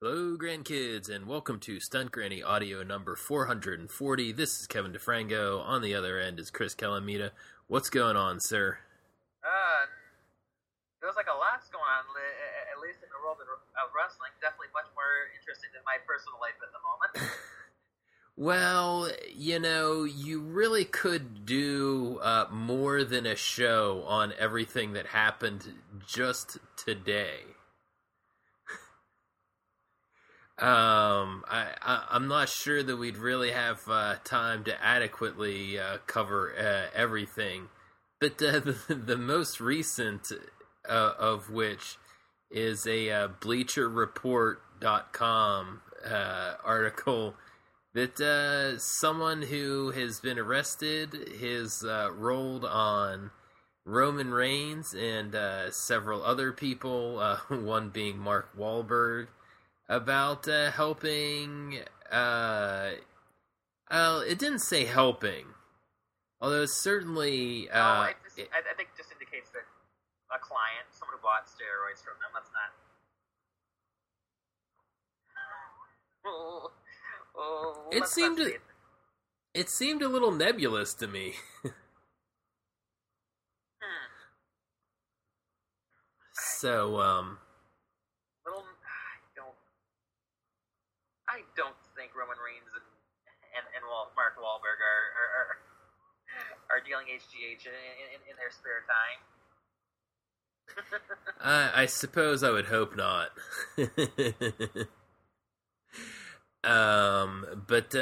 Hello, grandkids, and welcome to Stunt Granny audio number 440. This is Kevin DeFranco. On the other end is Chris Calamita. What's going on, sir? Feels like a lot's going on, at least in the world of wrestling. Definitely much more interesting than my personal life at the moment. Well, you really could do more than a show on everything that happened just today. I'm not sure that we'd really have time to adequately cover everything, but the most recent of which is a BleacherReport.com article that someone who has been arrested has rolled on Roman Reigns and several other people, one being Mark Wahlberg, about helping, it didn't say helping, although certainly, I think it just indicates that a client, someone who bought steroids from them, let's not... It seemed a little nebulous to me. So, I don't think Roman Reigns and Mark Wahlberg are dealing HGH in their spare time. I suppose I would hope not. But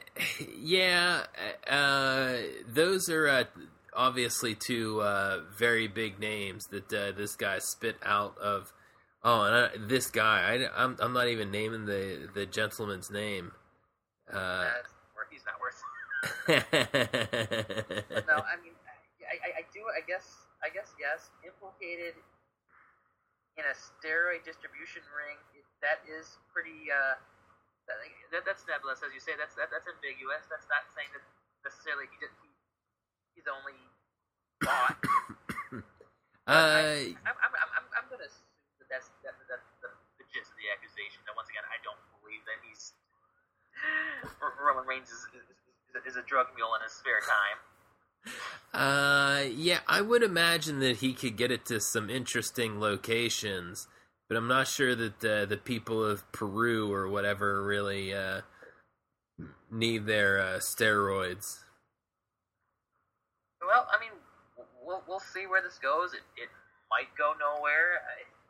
those are obviously two very big names that this guy spit out of. Oh, and this guy, I'm not even naming the gentleman's name. He's not worth it. But no, I mean, I guess yes. Implicated in a steroid distribution ring, that is pretty. That's nebulous, as you say. That's ambiguous. That's not saying that necessarily he's only bought. I'm gonna assume that's the gist of the accusation. And once again, I don't believe that Roman Reigns is a drug mule in his spare time. I would imagine that he could get it to some interesting locations, but I'm not sure that the people of Peru or whatever really need their steroids. Well, I mean, we'll see where this goes. It might go nowhere.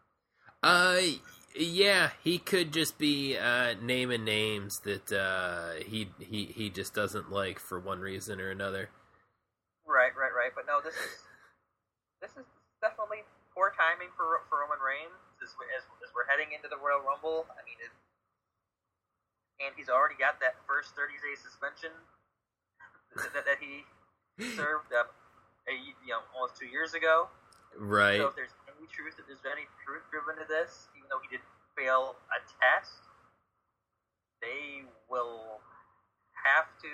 Yeah, he could just be naming names that he just doesn't like for one reason or another. Right. But no, this is definitely poor timing for Roman Reigns as we're heading into the Royal Rumble. I mean, and he's already got that first 30-day suspension that he served almost 2 years ago. Right. So if there's any truth driven to this, even though he did fail a test, they will have to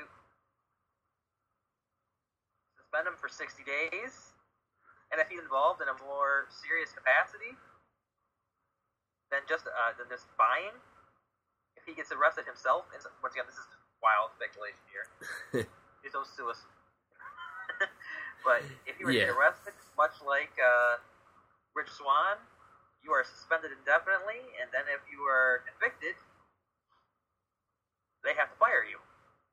suspend him for 60 days. And if he's involved in a more serious capacity than just buying, if he gets arrested himself, and once again, this is just wild speculation here. He's so suicide. But if you were to get arrested, much like Rich Swann, you are suspended indefinitely, and then if you are convicted, they have to fire you.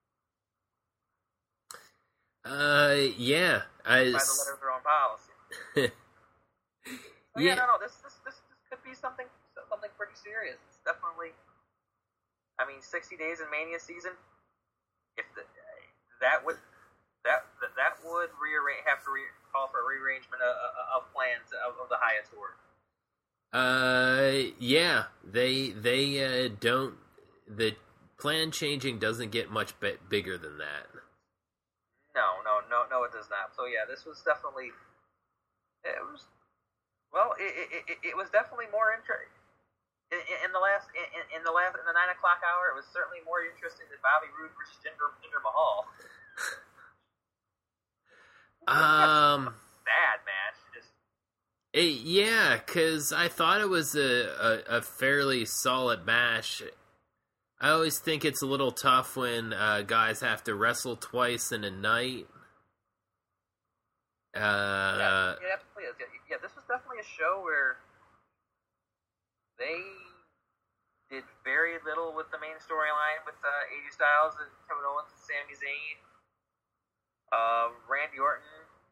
By the letter of their own policy. No. This could be something pretty serious. It's definitely. I mean, 60 days in Mania season. If that would have to call for a rearrangement of plans of the Hyatt tour. They don't. The plan changing doesn't get much bigger than that. No, it does not. So yeah, this was definitely. It was definitely more interesting. In the 9 o'clock hour, it was certainly more interesting than Bobby Roode versus Jinder Mahal. Bad match. Just Yeah, because I thought it was a fairly solid match. I always think it's a little tough when guys have to wrestle twice in a night. Yeah, it absolutely is. Yeah, this was definitely a show where they did very little with the main storyline with AJ Styles and Kevin Owens and Sami Zayn. Randy Orton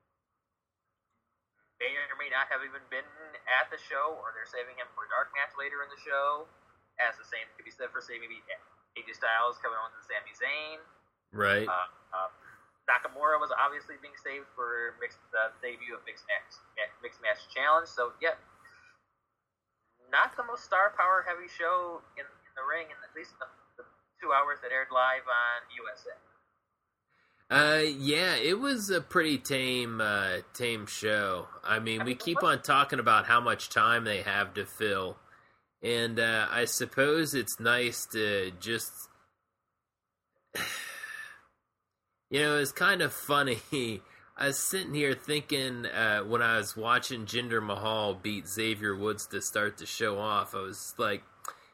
may or may not have even been at the show, or they're saving him for a dark match later in the show. As the same could be said for, say, maybe AJ Styles, Kevin Owens, and Sami Zayn. Right. Nakamura was obviously being saved for the debut of Mixed Match Challenge. So, yeah, not the most star power heavy show in the ring, in at least the 2 hours that aired live on USA. Yeah, it was a pretty tame show. I mean, we keep on talking about how much time they have to fill, and I suppose it's nice to just, it's kind of funny. I was sitting here thinking when I was watching Jinder Mahal beat Xavier Woods to start the show off, I was like,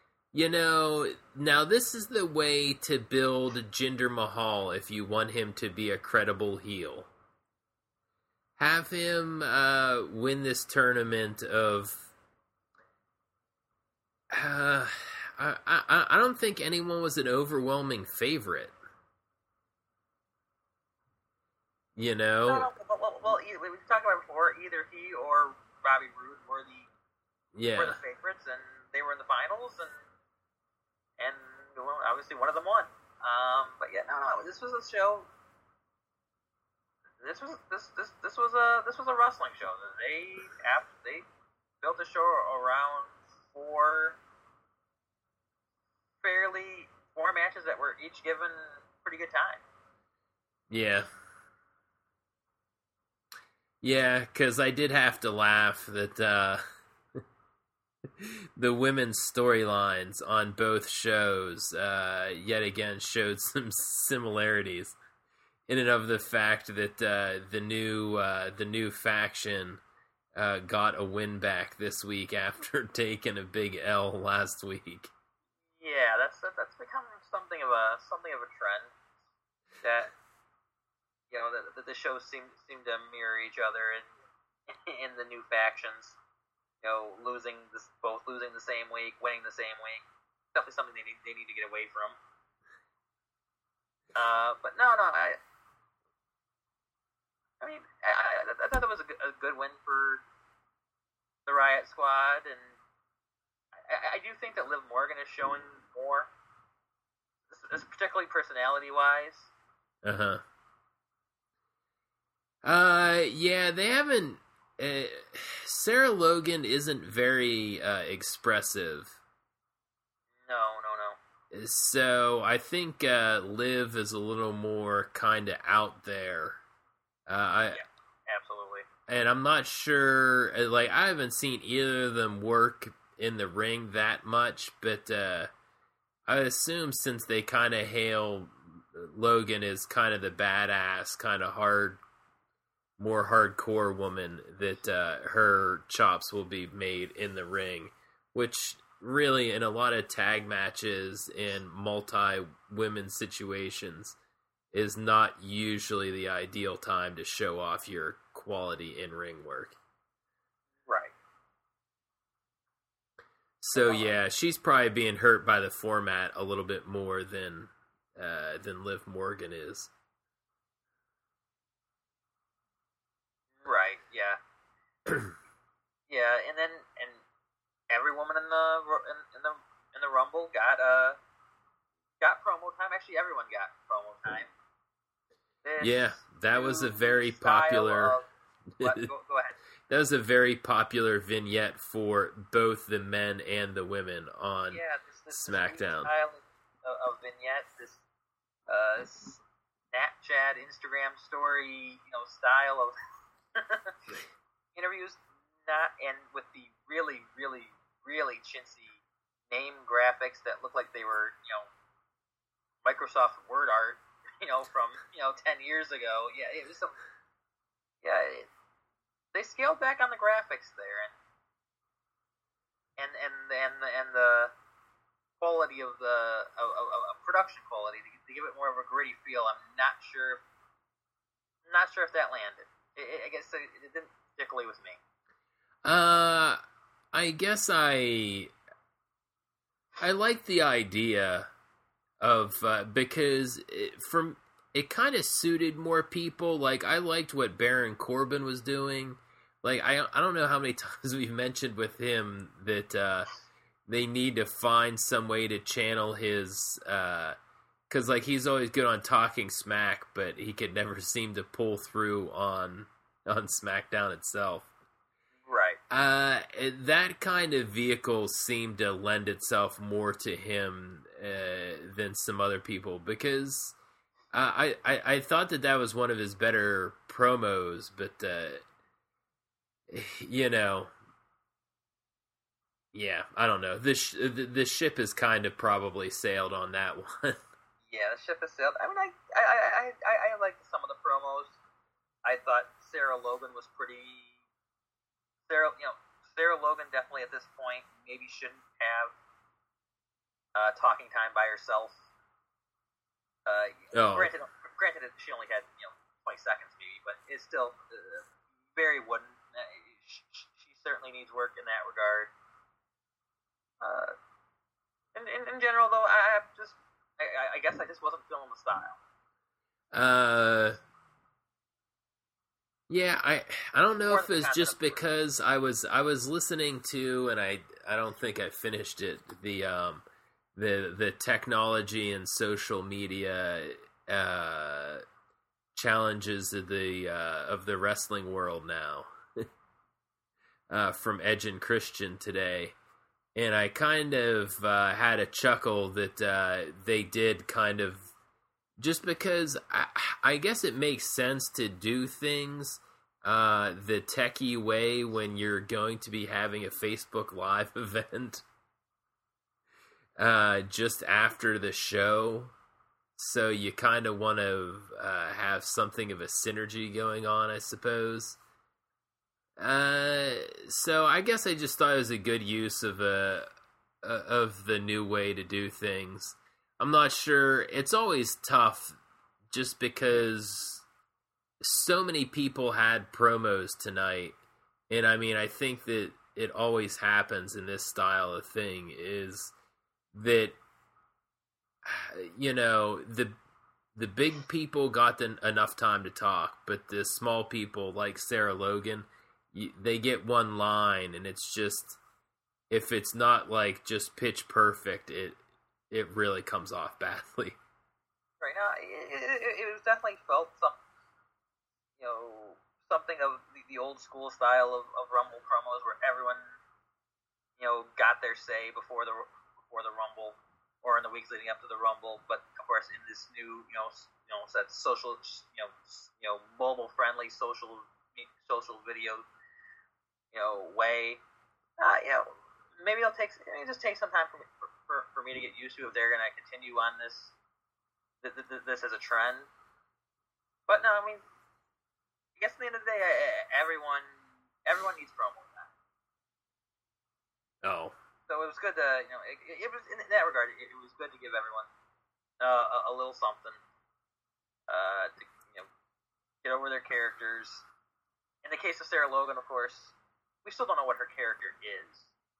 now this is the way to build Jinder Mahal if you want him to be a credible heel. Have him win this tournament of... I don't think anyone was an overwhelming favorite. No, well, we've talked about it before. Either he or Bobby Roode were the favorites, and they were in the finals, and obviously one of them won. But yeah, no, this was a show. This was a wrestling show. They built a show around four matches that were each given pretty good time. Yeah. Yeah, because I did have to laugh that the women's storylines on both shows yet again showed some similarities in and of the fact that the new faction got a win back this week after taking a big L last week. Yeah, that's become something of a trend that that the shows seem to mirror each other in the new factions. Both losing the same week, winning the same week. Definitely something they need to get away from. But no, I mean, I thought that was a good win for the Riot Squad, and I do think that Liv Morgan is showing more, this particularly personality-wise. Yeah, they haven't... Sarah Logan isn't very expressive. No. So I think Liv is a little more kind of out there. Yeah, absolutely. And I'm not sure, I haven't seen either of them work in the ring that much, but I assume since they kind of hail Logan as kind of the badass, kind of more hardcore woman, that her chops will be made in the ring, which really in a lot of tag matches and multi-women situations is not usually the ideal time to show off your quality in-ring work. Right. So yeah, she's probably being hurt by the format a little bit more than Liv Morgan is. Right. Yeah. Yeah, and every woman in the Rumble got promo time. Actually, everyone got promo time. Yeah, that was a very popular. Go ahead. That was a very popular vignette for both the men and the women on SmackDown. This style of vignette, this Snapchat, Instagram story, style of interviews, and with the really, really, really chintzy name graphics that look like they were, Microsoft Word art, from 10 years ago. Yeah, it was some. Yeah, they scaled back on the graphics there, and the quality of the production quality to give it more of a gritty feel. I'm not sure if that landed. I guess it didn't particularly with me. I guess I like the idea of because it kind of suited more people. Like, I liked what Baron Corbin was doing. Like, I don't know how many times we've mentioned with him that they need to find some way to channel his because like he's always good on talking smack, but he could never seem to pull through on SmackDown itself. Right. That kind of vehicle seemed to lend itself more to him than some other people, because I thought that was one of his better promos, but you know, yeah, I don't know. The ship has kind of probably sailed on that one. Yeah, the ship has sailed. I mean, I liked some of the promos. I thought Sarah Logan was pretty. Sarah Logan definitely at this point maybe shouldn't have talking time by herself. Granted, she only had 20 seconds maybe, but it's still very wooden. She certainly needs work in that regard. In general, though, I guess I just wasn't feeling the style. Yeah, I don't know if it's just because I was listening to, and I don't think I finished it, the technology and social media challenges of the wrestling world now from Edge and Christian today. And I kind of had a chuckle that they did kind of, just because I guess it makes sense to do things the techie way when you're going to be having a Facebook Live event just after the show. So you kind of want to have something of a synergy going on, I suppose. So I guess I just thought it was a good use of the new way to do things. I'm not sure. It's always tough just because so many people had promos tonight. And I mean, I think that it always happens in this style of thing is that, the big people got enough time to talk, but the small people like Sarah Logan, they get one line, and it's just, if it's not like just pitch perfect, it really comes off badly. Right now, it was definitely felt something of the old school style of Rumble promos where everyone, got their say before the Rumble or in the weeks leading up to the Rumble. But of course, in this new, that social, mobile friendly social video, way, maybe it'll just take some time for me to get used to if they're going to continue on this as a trend. But no, I mean, I guess at the end of the day, everyone needs promo now. Oh. So it was good to, it was, in that regard, it was good to give everyone a little something to, get over their characters. In the case of Sarah Logan, of course, we still don't know what her character is.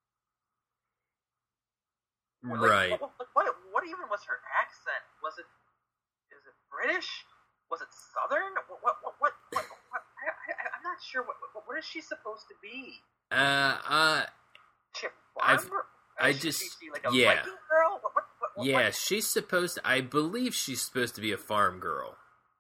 Right. What even was her accent? Is it British? Was it Southern? What? I'm not sure. What is she supposed to be? Yeah. Viking girl? Yeah, she's supposed. I believe she's supposed to be a farm girl.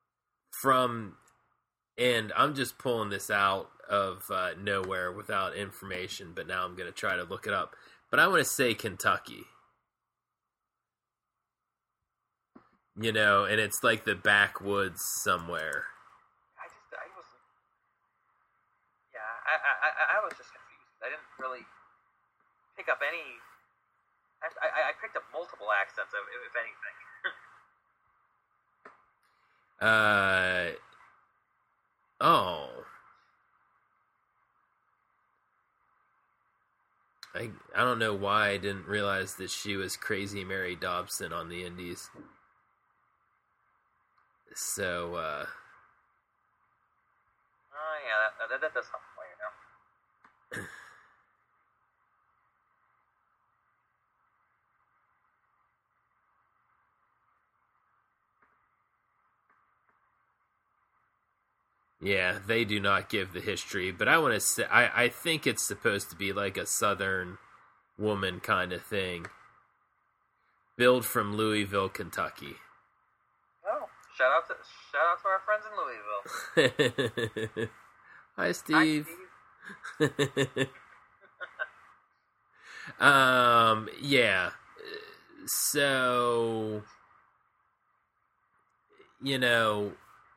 And I'm just pulling this out of nowhere without information, but now I'm going to try to look it up. But I want to say Kentucky. And it's like the backwoods somewhere. I was just confused. I didn't really pick up any. I picked up multiple accents, if anything. Oh. I don't know why I didn't realize that she was Crazy Mary Dobson on the Indies. So, oh yeah, that does help for you now. yeah, they do not give the history, but I want to say, I think it's supposed to be like a Southern woman kind of thing. Billed from Louisville, Kentucky. Oh, shout out to our friends in Louisville. Hi, Steve. Hi, Steve. Yeah. So, you know,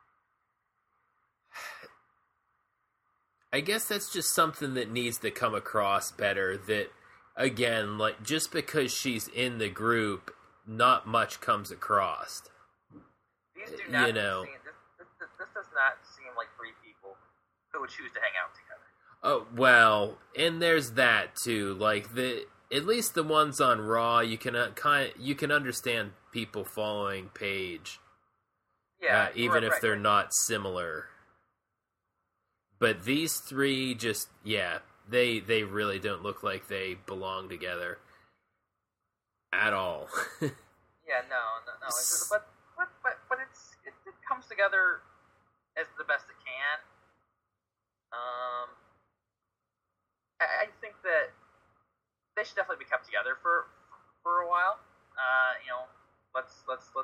I guess that's just something that needs to come across better. That, again, like, just because she's in the group, not much comes across. These do not seem, this does not seem like three people who would choose to hang out together. Oh, well, and there's that too. Like, at least the ones on Raw, you can you can understand people following Paige. Yeah, even if they're not similar. But these three just, yeah, they really don't look like they belong together at all. Yeah, no. But it comes together as the best it can. I think that they should definitely be kept together for a while. Let's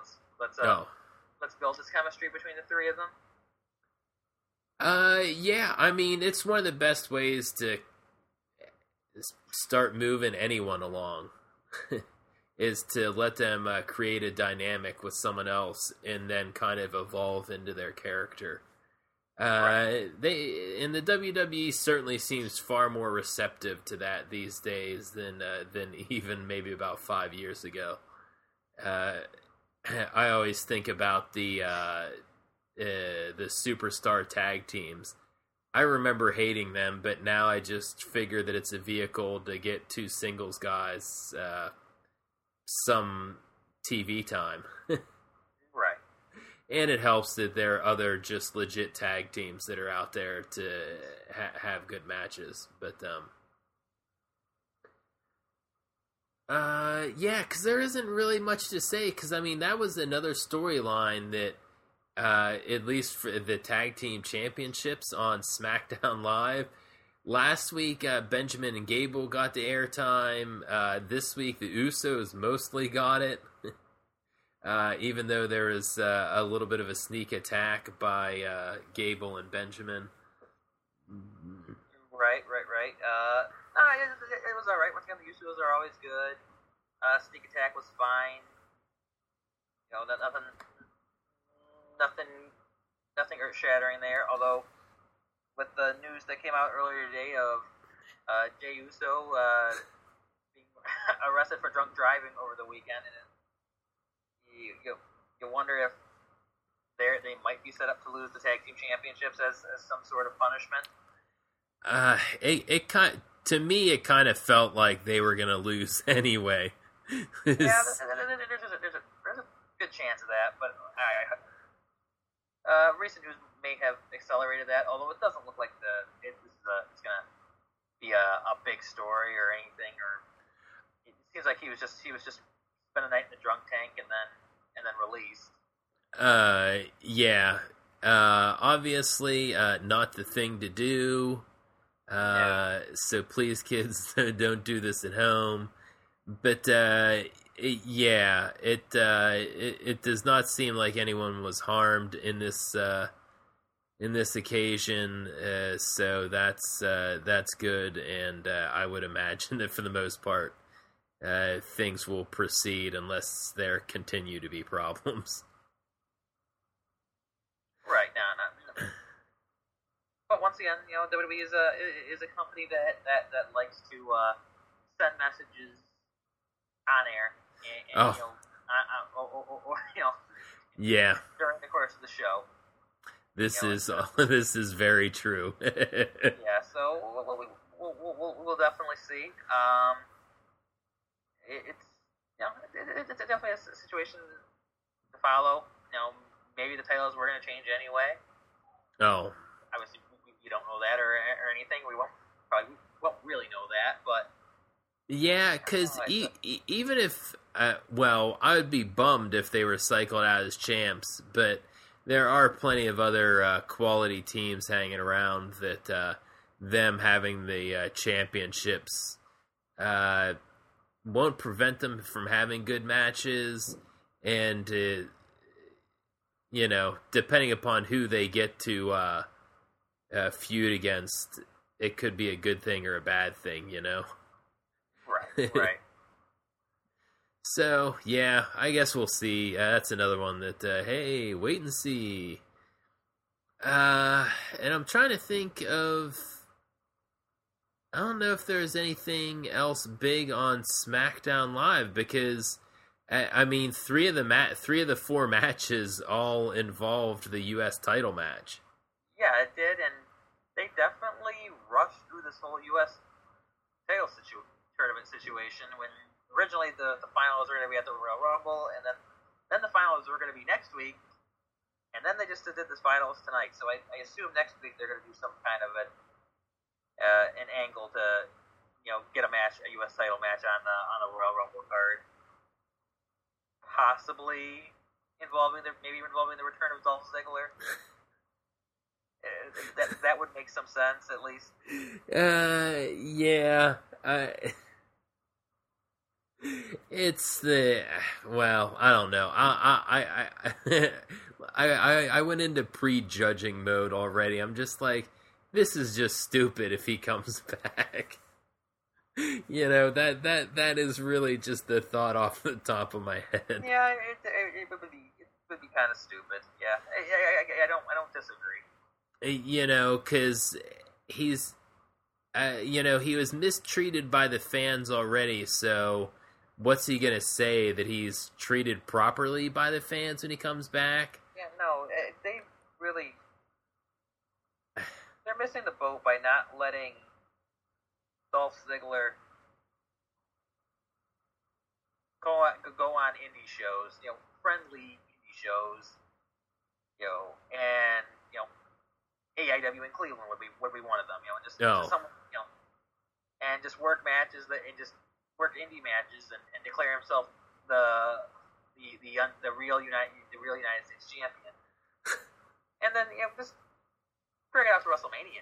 build this chemistry between the three of them. Yeah, I mean, it's one of the best ways to start moving anyone along is to let them create a dynamic with someone else and then kind of evolve into their character. Right. The WWE certainly seems far more receptive to that these days than even maybe about 5 years ago. I always think about the superstar tag teams. I remember hating them, but now I just figure that it's a vehicle to get two singles guys some TV time. Right. And it helps that there are other just legit tag teams that are out there to have good matches. But, yeah, because there isn't really much to say. Because, I mean, that was another storyline that, at least for the tag team championships on SmackDown Live, last week, Benjamin and Gable got the airtime. This week, the Usos mostly got it. Even though there was a little bit of a sneak attack by Gable and Benjamin. Right. No, it was all right. Once again, the Usos are always good. Sneak attack was fine. Nothing earth-shattering there. Although, with the news that came out earlier today of Jey Uso being arrested for drunk driving over the weekend, and you wonder if they might be set up to lose the tag team championships as some sort of punishment. To me, it kind of felt like they were going to lose anyway. Yeah, there's a good chance of that, but recent news may have accelerated that. Although it doesn't look like it's going to be a big story or anything. Or it seems like he was just spent a night in the drunk tank and then released. Yeah. Obviously, not the thing to do. So please, kids, don't do this at home. But it does not seem like anyone was harmed in this occasion. So that's good, and I would imagine that for the most part, things will proceed unless there continue to be problems. Right. No. But once again, WWE is a company that likes to send messages on air, and yeah, during the course of the show. This is very true. Yeah. So we'll definitely see. It's it's definitely a situation to follow. Maybe the titles were going to change anyway. Oh, Obviously, we don't know that or anything. We won't really know that, but yeah, because even if I would be bummed if they were cycled out as champs, but there are plenty of other quality teams hanging around that them having the championships won't prevent them from having good matches, and depending upon who they get to feud against, it could be a good thing or a bad thing, Right. So, yeah, I guess we'll see. That's another one that, hey, wait and see. And I'm trying to think of... I don't know if there's anything else big on SmackDown Live, because, I mean, three of the four matches all involved the U.S. title match. Yeah, it did, and they definitely rushed through this whole U.S. title tournament situation when originally the finals were going to be at the Royal Rumble, and then the finals were going to be next week, and then they just did this finals tonight. So I assume next week they're going to do some kind of an angle to get a U.S. title match on the Royal Rumble card, possibly involving the return of Dolph Ziggler. That would make some sense, at least. Yeah. It's I don't know. I went into prejudging mode already. I'm just like, this is just stupid if he comes back. That is really just the thought off the top of my head. Yeah, it would be kind of stupid. Yeah, I don't disagree. Because he's, he was mistreated by the fans already, so what's he going to say, that he's treated properly by the fans when he comes back? Yeah, no, they're missing the boat by not letting Dolph Ziggler go on indie shows, friendly indie shows, and AIW in Cleveland would be one of them, just someone, and just work matches and just work indie matches and declare himself the real United States champion, and then just bring it out to WrestleMania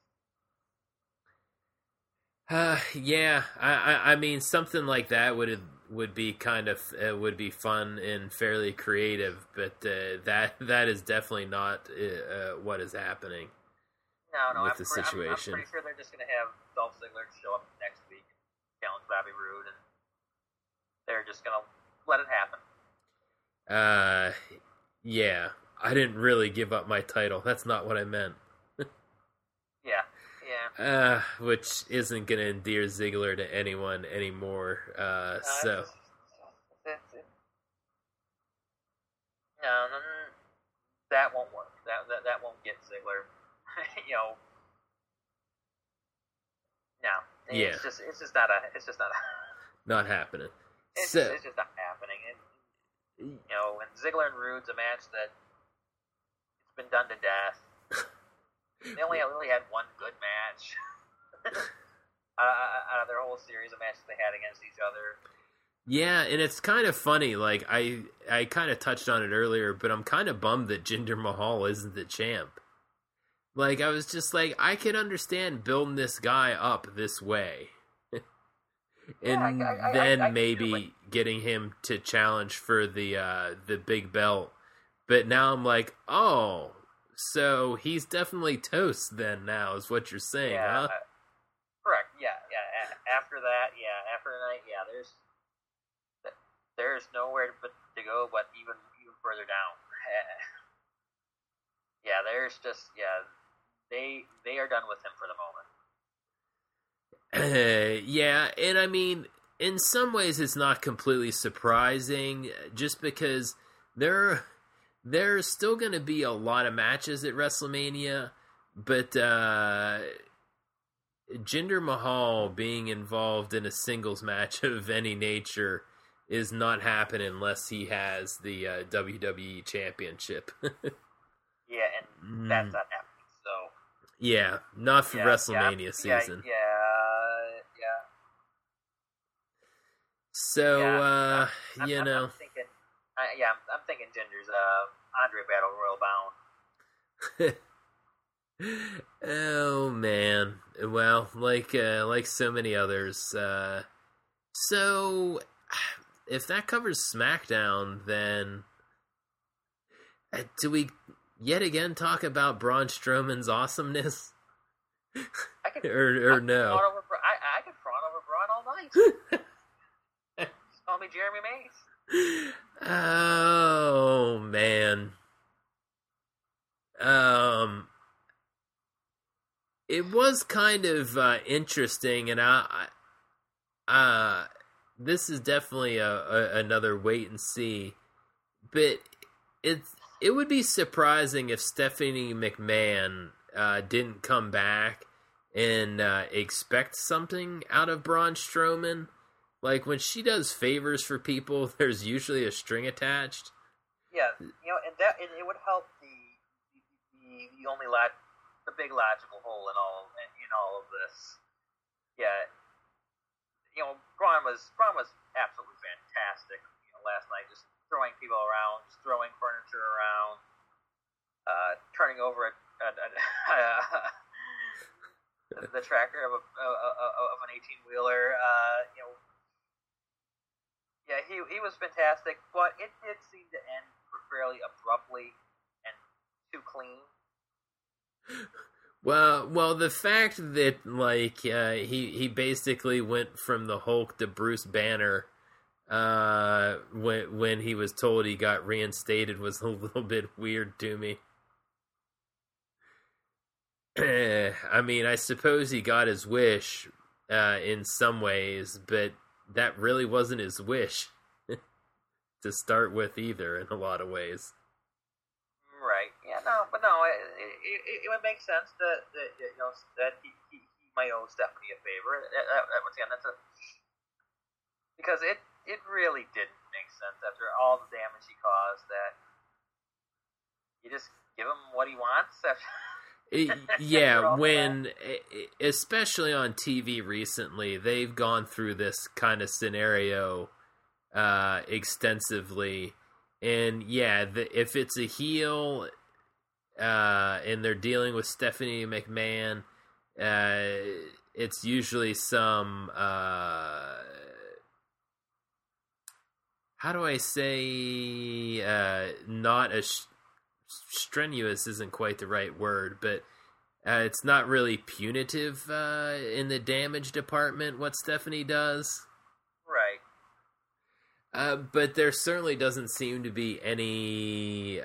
at least. Yeah, I mean, something like that would be kind of would be fun and fairly creative, but that is definitely not what is happening. No, with the situation. I'm pretty sure they're just going to have Dolph Ziggler show up next week and challenge Bobby Roode, and they're just going to let it happen. Yeah, I didn't really give up my title. That's not what I meant. Yeah. Which isn't going to endear Ziggler to anyone anymore. So. No, that won't work. That won't get Ziggler. No. Yeah. It's just not not happening. It's just not happening. And Ziggler and Roode's a match that it's been done to death. They only had one good match out of their whole series of matches they had against each other. Yeah, and it's kind of funny. Like, I kind of touched on it earlier, but I'm kind of bummed that Jinder Mahal isn't the champ. Like, I was just like, I could understand building this guy up this way. And then maybe getting him to challenge for the big belt. But now I'm like, oh, so he's definitely toast then now, is what you're saying, huh? Correct, yeah. After that, after tonight, there's nowhere to go but even further down. There's just, they are done with him for the moment. Yeah, and I mean, in some ways it's not completely surprising, just because there's still going to be a lot of matches at WrestleMania, but Jinder Mahal being involved in a singles match of any nature is not happening unless he has the WWE Championship. Yeah, and that's not happening. So yeah, not for WrestleMania season. Yeah. So I'm know, thinking, I'm thinking Ginger's Andre Battle Royal bound. Oh man, well, like so many others. So if that covers SmackDown, then do we yet again talk about Braun Strowman's awesomeness? I could, or no? I could prawn over Braun all night. Just call me Jeremy Mays. Oh man. It was kind of interesting, and this is definitely another wait and see. But it would be surprising if Stephanie McMahon didn't come back and expect something out of Braun Strowman. Like, when she does favors for people, there's usually a string attached. Yeah, and it would help the big logical hole in all of this. Yeah, Braun was absolutely fantastic. Last night, just throwing people around, just throwing furniture around, turning over the tractor of an 18-wheeler. Yeah, he was fantastic, but it did seem to end fairly abruptly and too clean. Well, the fact that he basically went from the Hulk to Bruce Banner when he was told he got reinstated was a little bit weird to me. I mean, I suppose he got his wish in some ways, but that really wasn't his wish to start with either in a lot of ways. Right. Yeah. No. It would make sense that he might owe Stephanie a favor. Once again, because it really didn't make sense after all the damage he caused. That you just give him what he wants. Yeah, when especially on TV recently, they've gone through this kind of scenario extensively. And yeah, if it's a heel and they're dealing with Stephanie McMahon, it's usually some how do I say not as strenuous isn't quite the right word, but it's not really punitive in the damage department what Stephanie does. Right. But there certainly doesn't seem to be any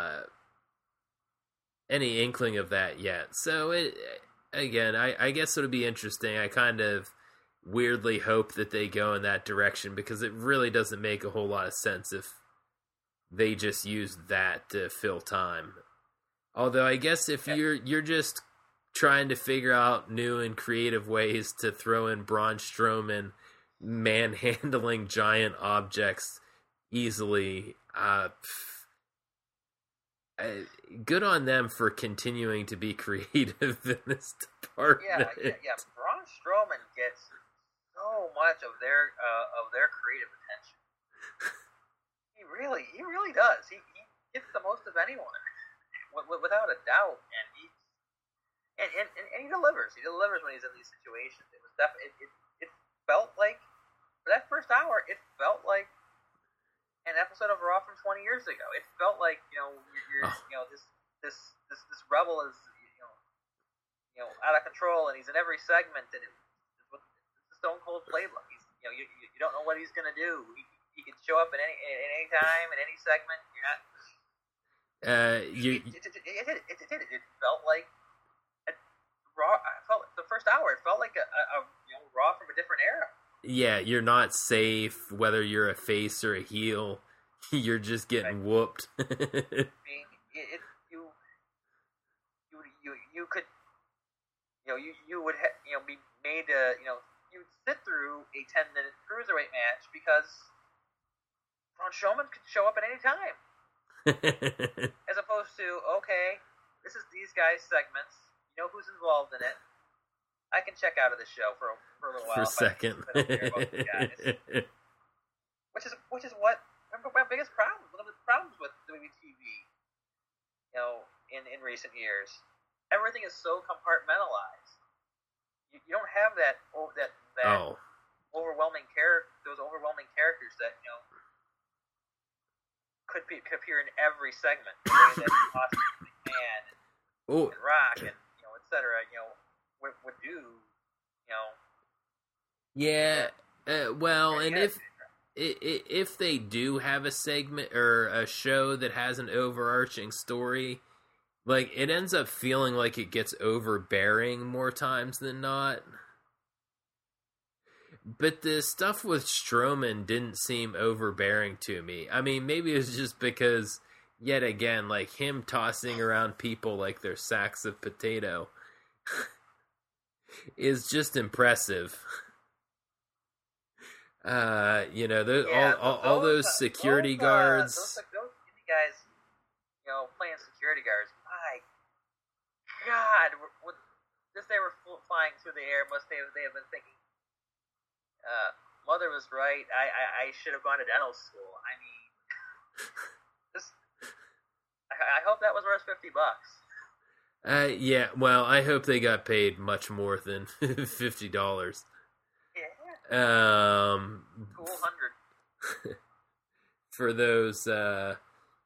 inkling of that yet. So I guess it'll be interesting. I kind of weirdly hope that they go in that direction because it really doesn't make a whole lot of sense if they just use that to fill time. Although I guess if you're just trying to figure out new and creative ways to throw in Braun Strowman manhandling giant objects easily, good on them for continuing to be creative in this department. Yeah. Braun Strowman gets so much of their creative attention. He really does. He gets the most of anyone, without a doubt, and he delivers. He delivers when he's in these situations. It was it felt like for that first hour, it felt like an episode of Raw from 20 years ago. It felt like this rebel is out of control, and he's in every segment, and it's the Stone Cold playbook. He's you don't know what he's gonna do. He can show up at any time, in any segment. You're not. It felt like Raw. The first hour. It felt like a Raw from a different era. Yeah, you're not safe whether you're a face or a heel. You're just getting whooped. I mean, you could. you would be made to you would sit through a 10-minute cruiserweight match because Braun Strowman could show up at any time, as opposed to okay, this is these guys' segments. You know who's involved in it. I can check out of the show for a little while. For a second. I don't care about these guys. Which is what my biggest problem. One of the problems with WTV, in recent years, everything is so compartmentalized. You don't have that overwhelming those overwhelming characters that could appear in every segment. The way that Austin, McMahon, and Rock, and etc. Would do. Yeah. Well, and if they do have a segment or a show that has an overarching story, like it ends up feeling like it gets overbearing more times than not. But the stuff with Strowman didn't seem overbearing to me. I mean, maybe it was just because, yet again, like him tossing around people like they're sacks of potato is just impressive. All those security guards. Those indie guys, playing security guards. My God, as they were flying through the air, they have been thinking, "Mother was right. I should have gone to dental school." I mean, I hope that was worth $50. Yeah. Well, I hope they got paid much more than $50. Cool 100 for those. I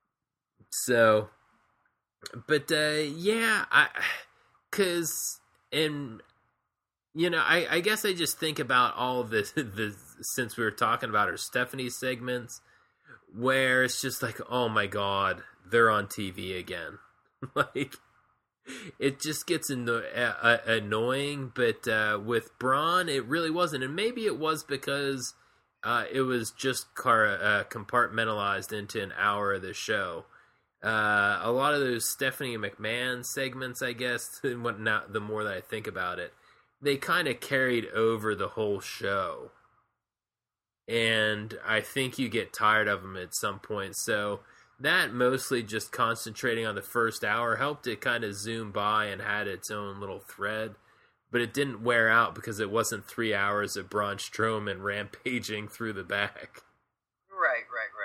guess I just think about all of this since we were talking about her Stephanie segments, where it's just like, oh my God, they're on TV again. Like, it just gets annoying, but with Braun, it really wasn't. And maybe it was because it was just compartmentalized into an hour of the show. A lot of those Stephanie McMahon segments, I guess, the more that I think about it, they kind of carried over the whole show. And I think you get tired of them at some point. So that mostly just concentrating on the first hour helped it kind of zoom by and had its own little thread. But it didn't wear out because it wasn't 3 hours of Braun Strowman rampaging through the back. Right.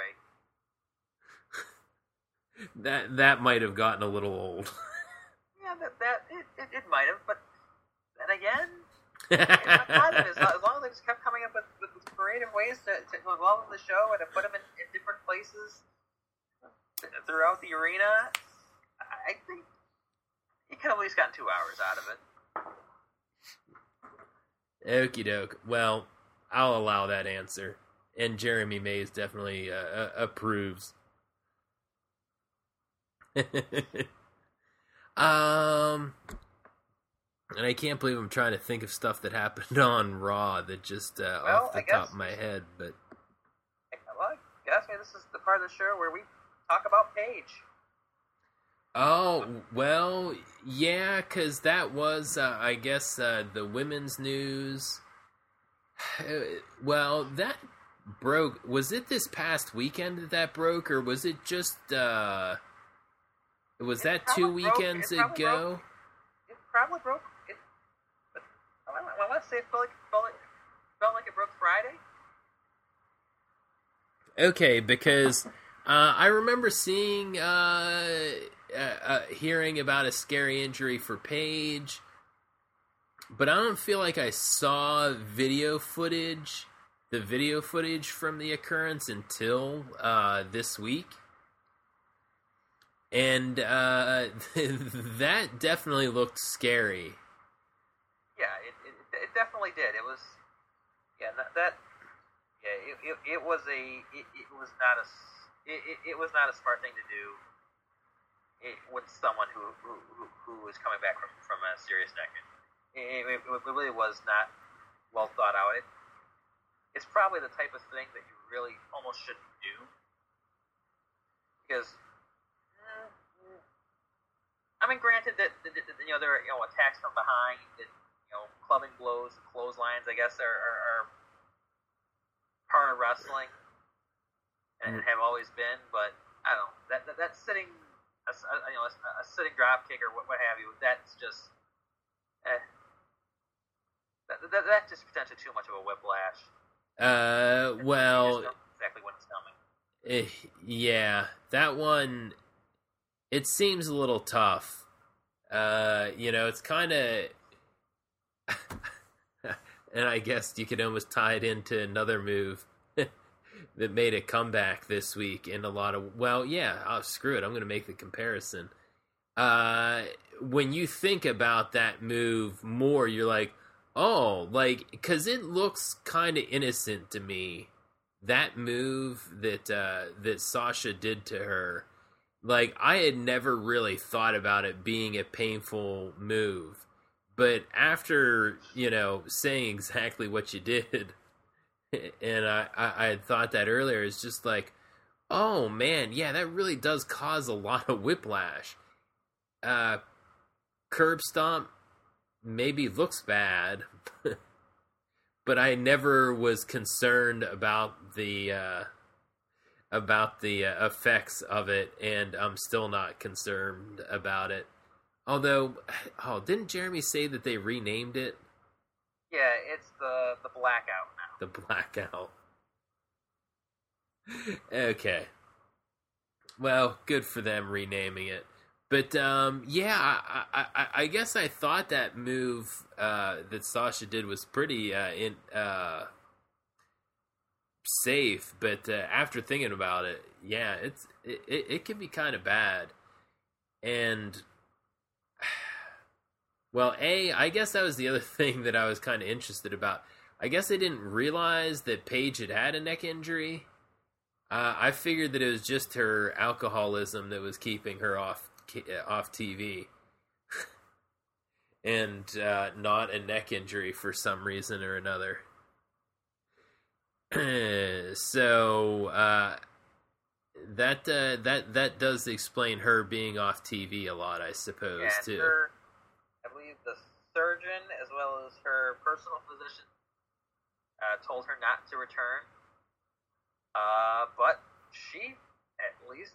That might have gotten a little old. Yeah, it might have, but then again, as long as they just kept coming up with creative ways to involve in the show and to put them in different places throughout the arena, I think you could have at least gotten 2 hours out of it. Okie doke. Well, I'll allow that answer. And Jeremy Mays definitely approves. And I can't believe I'm trying to think of stuff that happened on Raw that just off the top of my head. But I guess this is the part of the show where we talk about Paige. Oh, well, yeah, because that was, I guess, the women's news. Well, that broke. Was it this past weekend that broke, or was it just, was that 2 weekends ago? It probably broke. I want to say it felt like it broke Friday. Okay, because I remember seeing, hearing about a scary injury for Paige, but I don't feel like I saw the video footage from the occurrence until this week. And that definitely looked scary. Yeah, it definitely did. It was, it was not a smart thing to do with someone who was coming back from a serious neck injury. It really was not well thought out. It's probably the type of thing that you really almost shouldn't do, because I mean, granted that there are attacks from behind, that clubbing blows, clotheslines, I guess, are part of wrestling and have always been. But I don't know, that sitting a sitting drop kick or what have you. That's just that's just potentially too much of a whiplash. Well, you just don't know exactly when it's coming. Yeah, that one. It seems a little tough. It's kind of, and I guess you could almost tie it into another move that made a comeback this week in a lot of. Well, yeah, screw it. I'm going to make the comparison. When you think about that move more, you're like, oh, because it looks kind of innocent to me. That move that Sasha did to her, I had never really thought about it being a painful move. But after, saying exactly what you did, and I had thought that earlier, it's just like, oh man, yeah, that really does cause a lot of whiplash. Curb stomp maybe looks bad, but I never was concerned about the effects of it, and I'm still not concerned about it. Although, didn't Jeremy say that they renamed it? Yeah, it's the Blackout now. The Blackout. Okay. Well, good for them renaming it. But, yeah, I guess I thought that move that Sasha did was pretty safe, but after thinking about it, yeah, it can be kind of bad. And, well, I guess that was the other thing that I was kind of interested about. I guess I didn't realize that Paige had a neck injury. I figured that it was just her alcoholism that was keeping her off TV, and not a neck injury for some reason or another. So that does explain her being off TV a lot, I suppose, too. I believe the surgeon, as well as her personal physician, told her not to return. But she, at least,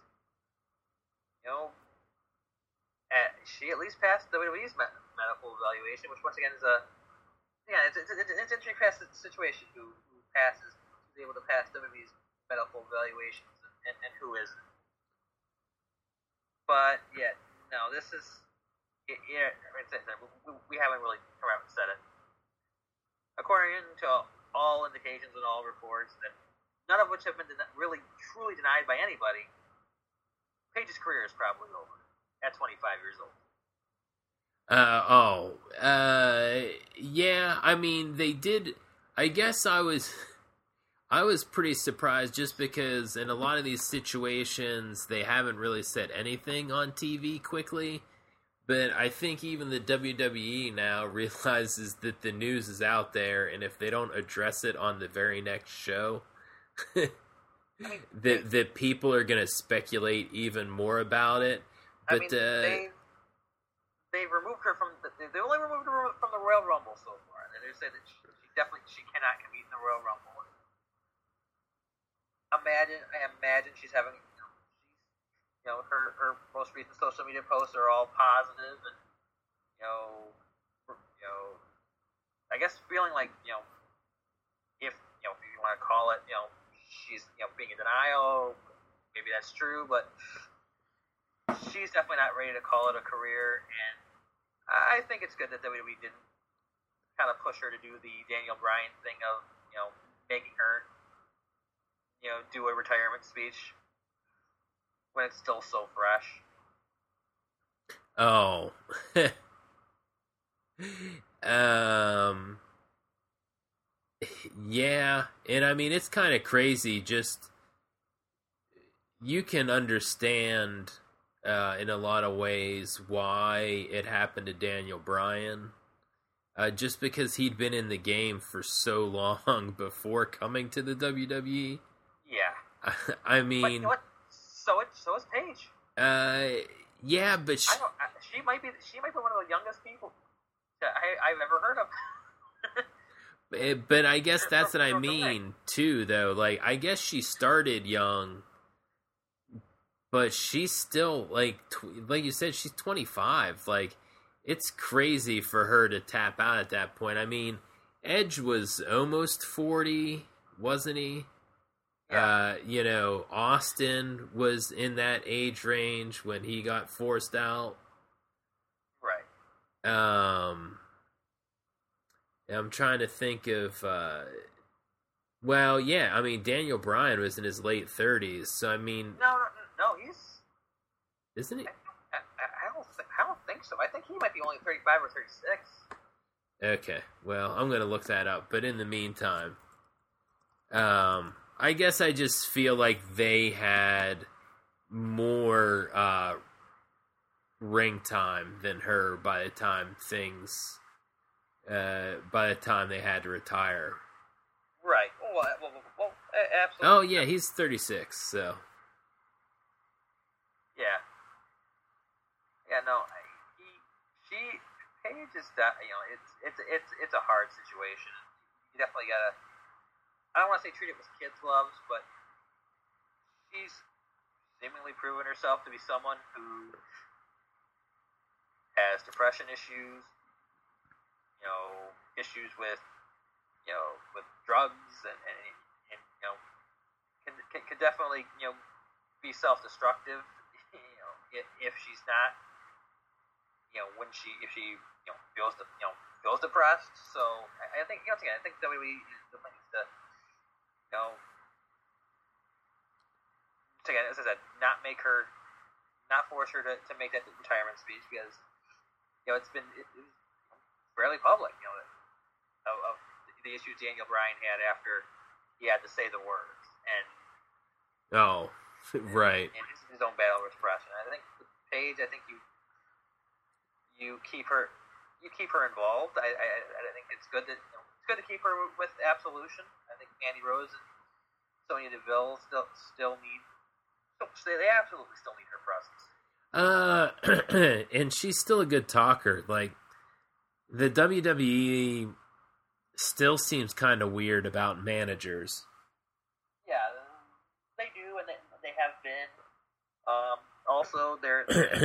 she at least passed WWE's medical evaluation, which once again is it's an interesting situation. Who passes, who's able to pass WWE's medical evaluations, and who isn't. But yeah, no, this is we haven't really come out and said it. According to all indications and all reports, that none of which have been really truly denied by anybody, Paige's career is probably over at 25 years old. Yeah, I mean, they did. I guess I was pretty surprised, just because in a lot of these situations they haven't really said anything on TV quickly. But I think even the WWE now realizes that the news is out there, and if they don't address it on the very next show, that people are going to speculate even more about it. But they've removed her from they only removed her from the Royal Rumble so far. And they say that she cannot compete in the Royal Rumble. I imagine she's having her most recent social media posts are all positive, and I guess feeling like if you want to call it she's being in denial, maybe that's true, but she's definitely not ready to call it a career. And I think it's good that WWE didn't kind of push her to do the Daniel Bryan thing of making her do a retirement speech when it's still so fresh. Oh. Yeah, and I mean, it's kind of crazy. Just, you can understand in a lot of ways why it happened to Daniel Bryan. Just because he'd been in the game for so long before coming to the WWE. Yeah. I mean... But you know what? So is Paige. Yeah, but... she might be one of the youngest people that I've ever heard of. But I guess that's what I mean too, though. Like, I guess she started young, but she's still like you said, she's 25. Like, it's crazy for her to tap out at that point. I mean, Edge was almost 40, wasn't he? Yeah. Austin was in that age range when he got forced out. Right. I'm trying to think of. Well, yeah, I mean, Daniel Bryan was in his late 30s, so I mean, no, he's isn't he? I don't think so. I think he might be only 35 or 36. Okay, well, I'm gonna look that up. But in the meantime, I guess I just feel like they had more ring time than her by the time they had to retire. Right. Well, absolutely. Oh yeah, he's 36. So yeah. Yeah. No. Paige is that. It's a hard situation. You definitely gotta. I don't want to say treat it with kid gloves, but she's seemingly proven herself to be someone who has depression issues, issues with drugs, and can definitely be self-destructive. If she's not, if she feels depressed. So I think once again, I think WWE needs to again, as I said, not force her to make that retirement speech, because it's fairly public, of the issues Daniel Bryan had after he had to say the words, and right, and his own battle with depression. I think Paige, I think you keep her involved. I think it's good to keep her with Absolution. I think Mandy Rose and Sonya Deville they absolutely still need her presence. And she's still a good talker. Like, the WWE still seems kind of weird about managers. Yeah, they do, and they have been. Also, they're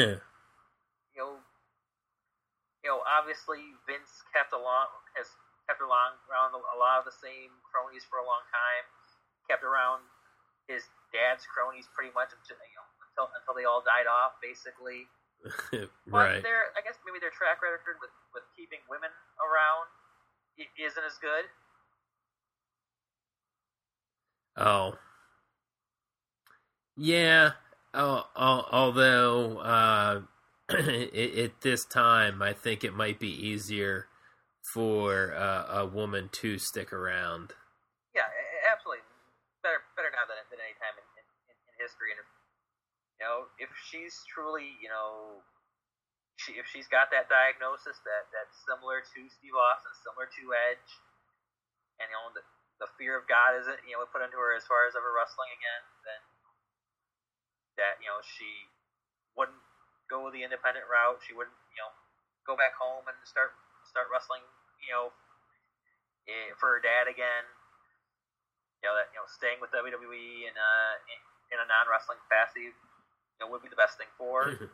obviously Vince kept around a lot of the same cronies for a long time. Kept around his dad's cronies pretty much until they all died off, basically. Right. But I guess maybe their track record with keeping women around isn't as good. Oh. Yeah. Although at this time, I think it might be easier for a woman to stick around. Yeah, absolutely. Better now than any time in history. And if she's truly, if she's got that diagnosis that's similar to Steve Austin, similar to Edge, and the fear of God isn't put into her as far as ever wrestling again, then that she wouldn't go the independent route. She wouldn't go back home and start wrestling for her dad again. Staying with WWE in a non-wrestling capacity would be the best thing for her.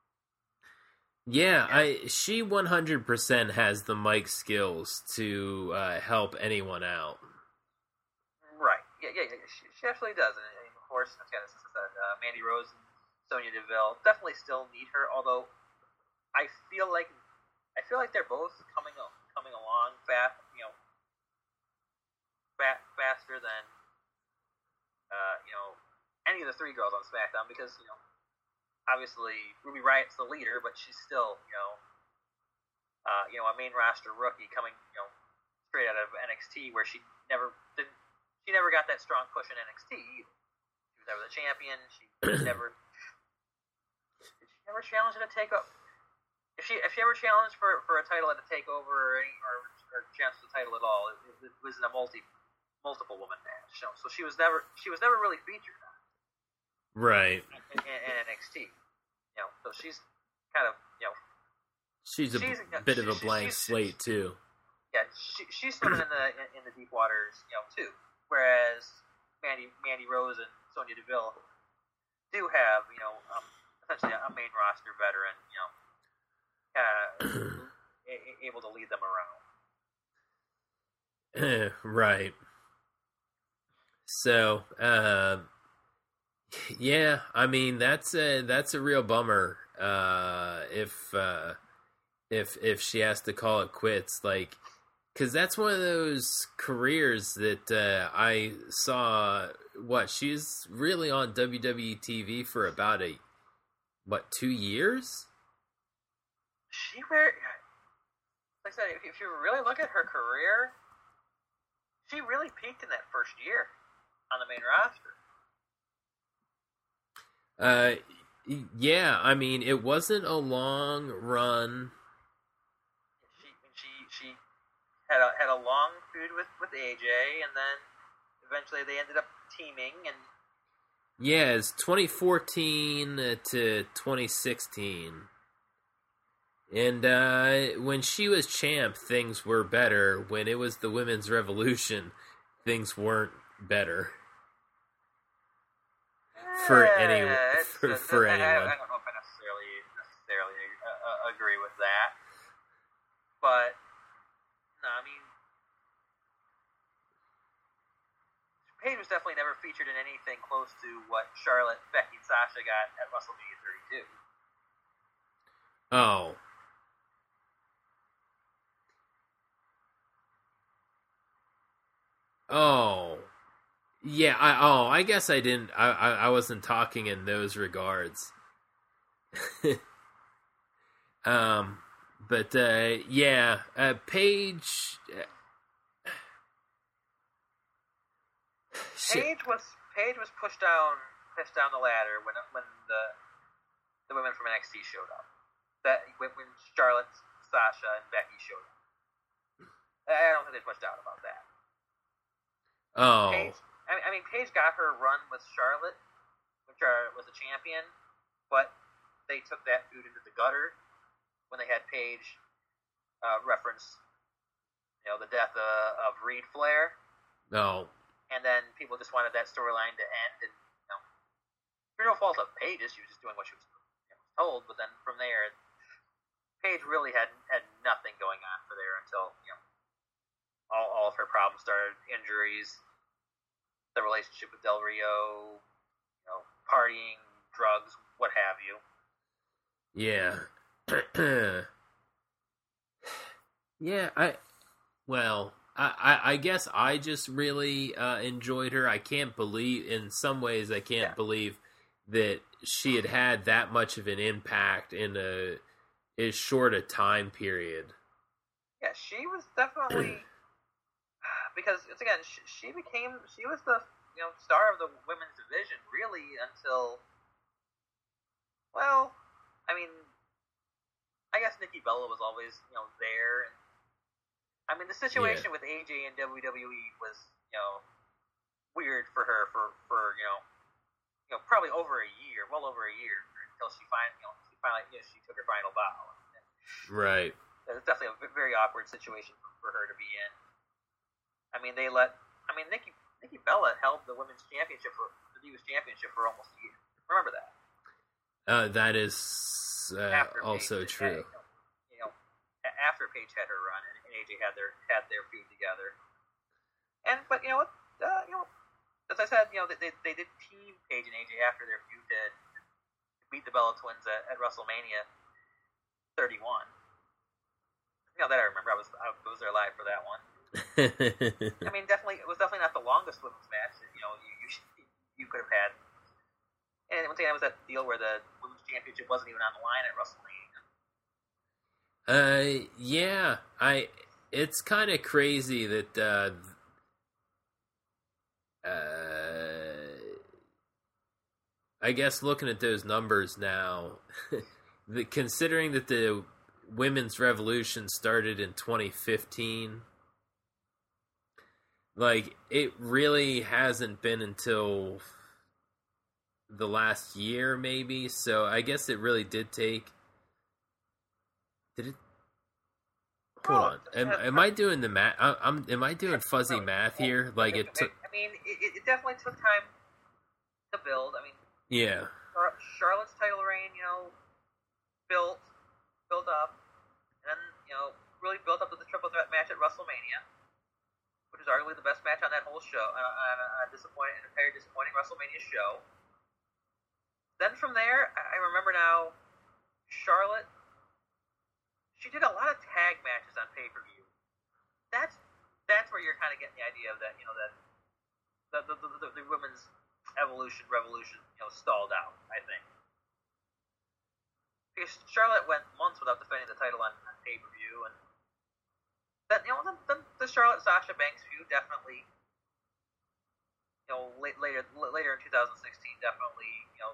Yeah, she 100% has the mic skills to help anyone out. Right. Yeah. She absolutely does. And of course, as I said, Mandy Rose and Sonya Deville definitely still need her. Although I feel like they're both coming along faster than any of the three girls on SmackDown, because obviously Ruby Riot's the leader, but she's still a main roster rookie coming straight out of NXT, where she never got that strong push in NXT either. She was never the champion. She never challenged at a takeover. If she ever challenged for a title at a takeover or challenged the title at all, it was in a multiple woman match. So she was never really featured on. Right. In NXT. So she's kind of She's a bit of a blank slate too. Yeah, she's swimming in the deep waters, too. Whereas Mandy Rose and Sonya Deville do have, essentially a main roster veteran, able to lead them around. Right. So, yeah, I mean that's a real bummer. If she has to call it quits, like, because that's one of those careers that I saw. She's really on WWE TV for about 2 years? Like I said, if you really look at her career, she really peaked in that first year on the main roster. Yeah, I mean, it wasn't a long run. She had a long feud with AJ, and then eventually they ended up teaming. And yeah, it's 2014 to 2016. And when she was champ, things were better. When it was the Women's Revolution, things weren't better. For anyone. I don't know if I necessarily agree with that. But, no, I mean, Paige was definitely never featured in anything close to what Charlotte, Becky, and Sasha got at WrestleMania 32. Oh. Oh. Yeah, I guess I didn't. I wasn't talking in those regards. But yeah, Paige. Paige was pushed down the ladder when the women from NXT showed up. That when Charlotte, Sasha, and Becky showed up. I don't think there's much doubt about that. Oh. Paige got her run with Charlotte when Charlotte was a champion, but they took that feud into the gutter when they had Paige reference, the death of Reed Flair. No. And then people just wanted that storyline to end, and through no fault of Paige's, she was just doing what she was told. But then from there, Paige really had nothing going on for there until all of her problems started, injuries, the relationship with Del Rio, partying, drugs, what have you. Yeah. Yeah, I guess I just really enjoyed her. I can't believe that she had that much of an impact in as short a time period. Yeah, she was definitely because it's again she was the star of the women's division really until, well, I mean, I guess Nikki Bella was always there. I mean, the situation with AJ in WWE was weird for her for probably well over a year until she finally she took her final bow. Right. It was definitely a very awkward situation for her to be in. I mean, Nikki Bella held the women's championship the Divas Championship for almost a year. Remember that? That is also true. After Paige had her run and AJ had their feud together, but as I said, they did team Paige and AJ after their feud to beat the Bella Twins at WrestleMania 31. That I remember. I was there live for that one. I mean, it was definitely not the longest women's match that you could have had. And once again, it was that deal where the women's championship wasn't even on the line at WrestleMania. Yeah, it's kind of crazy that I guess looking at those numbers now, considering that the Women's Revolution started in 2015, like, it really hasn't been until the last year, maybe. So I guess it really did take Did it? Hold on. Am I doing the math? Am I doing fuzzy math here? Like it took. I mean, it definitely took time to build. I mean, yeah. Charlotte's title reign, built up, and then really built up to the triple threat match at WrestleMania, which is arguably the best match on that whole show. A very disappointing WrestleMania show. Then from there, I remember now, Charlotte. She did a lot of tag matches on pay-per-view. That's where you're kind of getting the idea of that, that the women's revolution, stalled out, I think. Because Charlotte went months without defending the title on pay-per-view, and then, then the Charlotte Sasha Banks feud definitely, later in 2016 definitely,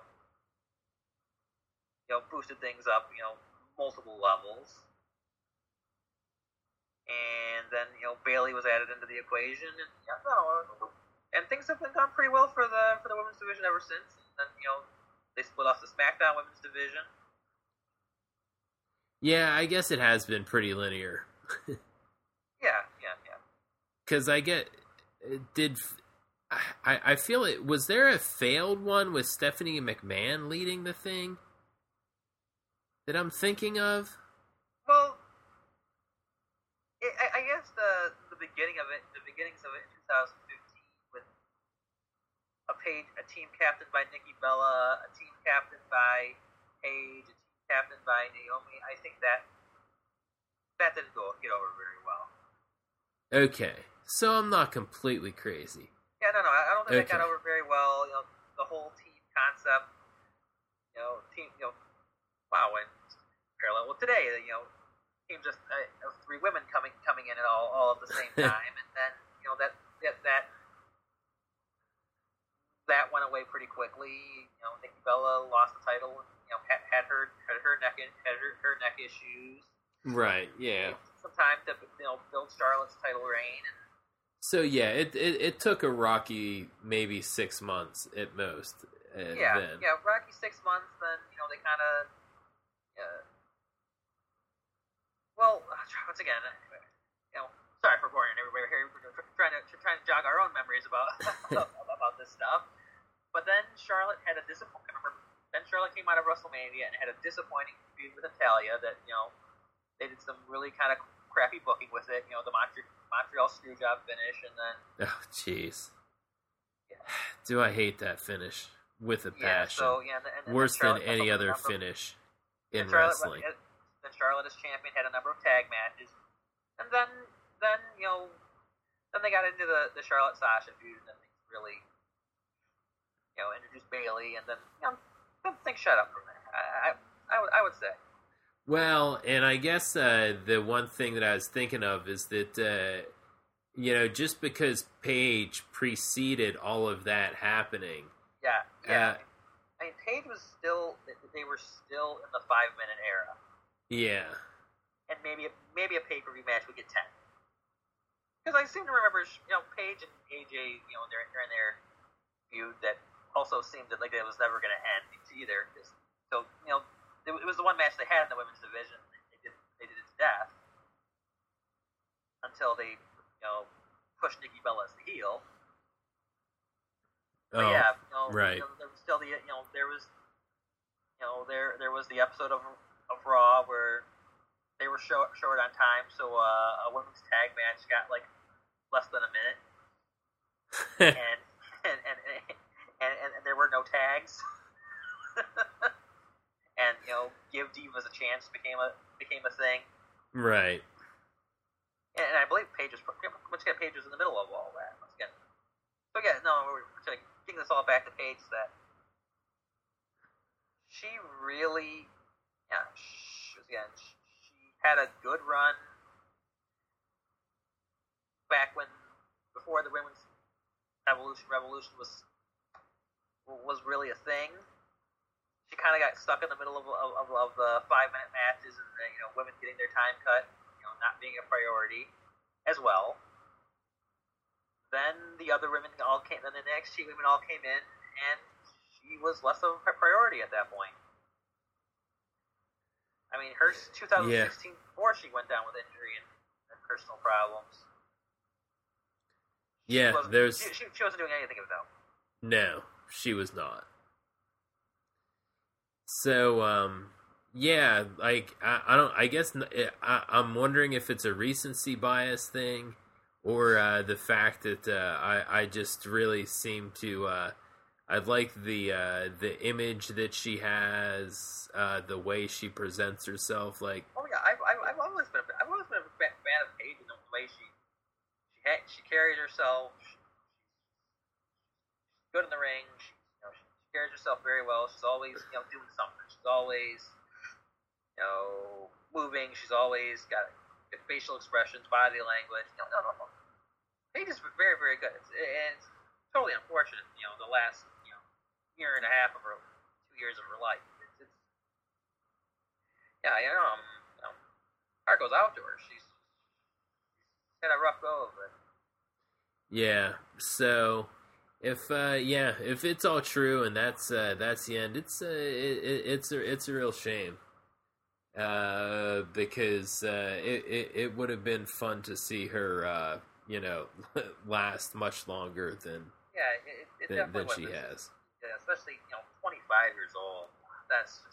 boosted things up, multiple levels. And then, Bayley was added into the equation, and things have been gone pretty well for the women's division ever since. And then, they split off the SmackDown women's division. Yeah, I guess it has been pretty linear. Yeah. Because I feel it. Was there a failed one with Stephanie McMahon leading the thing that I'm thinking of? Well, I guess the beginnings of it in 2015 with a team captained by Nikki Bella, a team captained by Paige, a team captained by Naomi. I think that didn't get over very well. Okay, so I'm not completely crazy. Yeah, no, I don't think that got over very well. The whole team concept. Wow, and parallel with today, team just three women coming in at all at the same time, and then that went away pretty quickly. Nikki Bella lost the title. Had her neck issues. Right. Yeah. Some time to build Charlotte's title reign. So yeah, it took a rocky maybe 6 months at most. Rocky 6 months. Then they kind of. Well, once again, sorry for boring everybody here. We're trying to jog our own memories about about this stuff. But then Charlotte had a disappointing. Then Charlotte came out of WrestleMania and had a disappointing feud with Natalya. That they did some really kind of crappy booking with it. The Montreal Screwjob finish, and then jeez, do I hate that finish with a passion? And worse than any other finish in wrestling. Then Charlotte as champion had a number of tag matches, and then they got into the Charlotte Sasha feud, and then things really introduced Bayley, and then things shut up from there. I would say. Well, and I guess the one thing that I was thinking of is that just because Paige preceded all of that happening. Yeah. I mean, Paige was still. They were still in the 5-minute era. Yeah. And maybe a pay-per-view match would get 10. Because I seem to remember, Paige and AJ, during their feud that also seemed like it was never going to end either. So, it was the one match they had in the women's division. They did it to death until they, pushed Nikki Bella as the heel. But right. There was still there was the episode of Raw where they were short on time, so a women's tag match got like less than a minute, and there were no tags, and give divas a chance became a thing, right? And I believe Paige was in the middle of all that once again. So yeah, we're getting this all back to Paige that she really. Yeah, she had a good run back before the women's revolution was really a thing. She kind of got stuck in the middle of the 5-minute matches and women getting their time cut, not being a priority as well. Then the other women all came. Then the NXT women all came in, and she was less of a priority at that point. I mean, her 2016 before she went down with injury and personal problems. Yeah, she wasn't doing anything of note. No, she was not. So, yeah, like I guess I'm wondering if it's a recency bias thing, or the fact that I just really seem to I like the image that she has, the way she presents herself. Like, oh yeah, I've always been a fan of Paige in the way she carries herself. She's good in the ring. She carries herself very well. She's always doing something. She's always moving. She's always got good facial expressions, body language. No. Paige is very, very good. It's totally unfortunate. The last year and a half of her, 2 years of her life. Heart goes out to her. She's had a rough go of it. Yeah. So if it's all true and that's the end, it's a real shame. Because it would have been fun to see her last much longer than than she has. Yeah, especially 25 years old. That's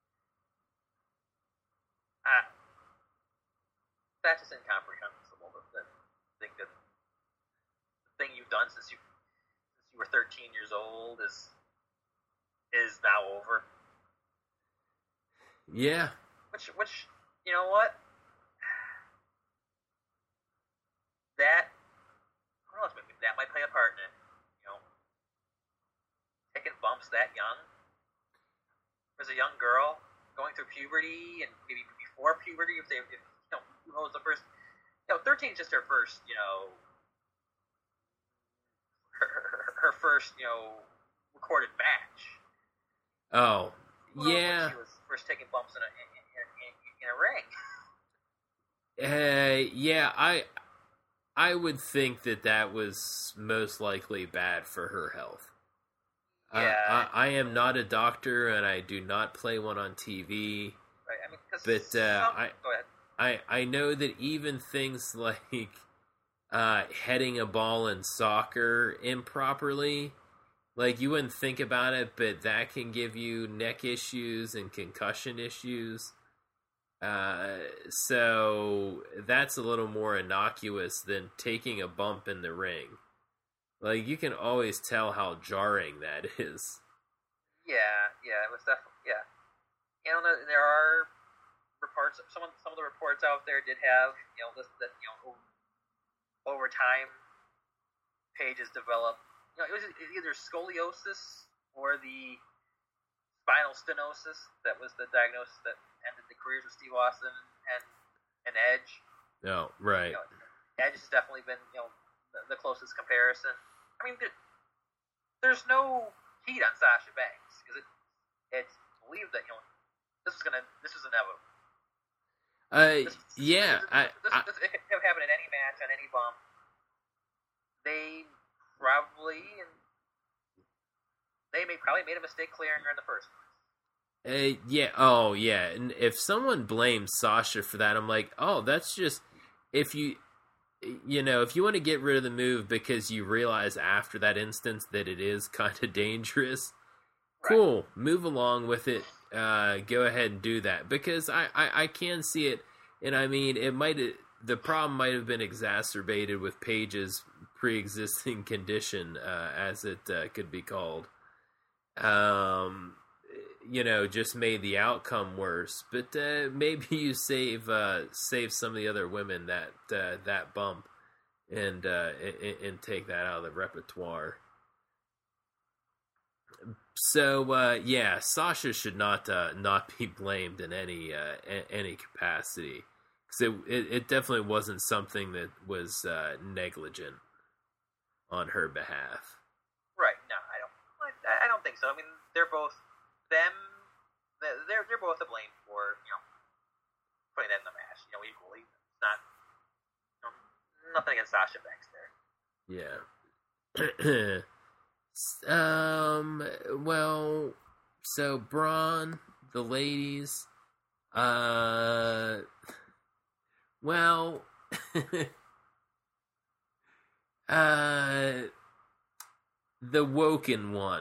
just incomprehensible. To think that the thing you've done since you were 13 years old is now over. Yeah. Which you know what? That might play a part in it. Taking bumps that young. As a young girl going through puberty and maybe before puberty, if who knows the first, 13 is just her first, her first, recorded match. Oh, yeah. When she was first taking bumps in a ring. Yeah, I would think that was most likely bad for her health. Yeah, I am not a doctor, and I do not play one on TV. Right. I mean, but go ahead. I know that even things like heading a ball in soccer improperly, like you wouldn't think about it, but that can give you neck issues and concussion issues. So that's a little more innocuous than taking a bump in the ring. Like, you can always tell how jarring that is. Yeah, it was definitely, yeah. There are reports, some of the reports out there did have, that over time, Paige has developed, it was either scoliosis or the spinal stenosis that was the diagnosis that ended the careers of Steve Austin and Edge. Oh, right. Edge has definitely been, the closest comparison. I mean, there's no heat on Sasha Banks because it's believed that this was inevitable. Yeah, this have happened in any match on any bump. They probably made a mistake clearing her in the first place. Yeah. Oh, yeah. And if someone blames Sasha for that, I'm like, oh, that's just if you want to get rid of the move because you realize after that instance that it is kind of dangerous, cool, move along with it. Go ahead and do that, because I can see it, and I mean, the problem might have been exacerbated with Paige's pre-existing condition, as it could be called. Just made the outcome worse. But maybe you save some of the other women that bump and take that out of the repertoire. So yeah, Sasha should not be blamed in any capacity, because it definitely wasn't something that was negligent on her behalf. Right? No, I don't think so. I mean, they're both. They're both to blame for putting that in the match equally. It's not nothing against Sasha Banks there. Yeah. Well, so Braun, the ladies, Uh, well, uh, the Woken one.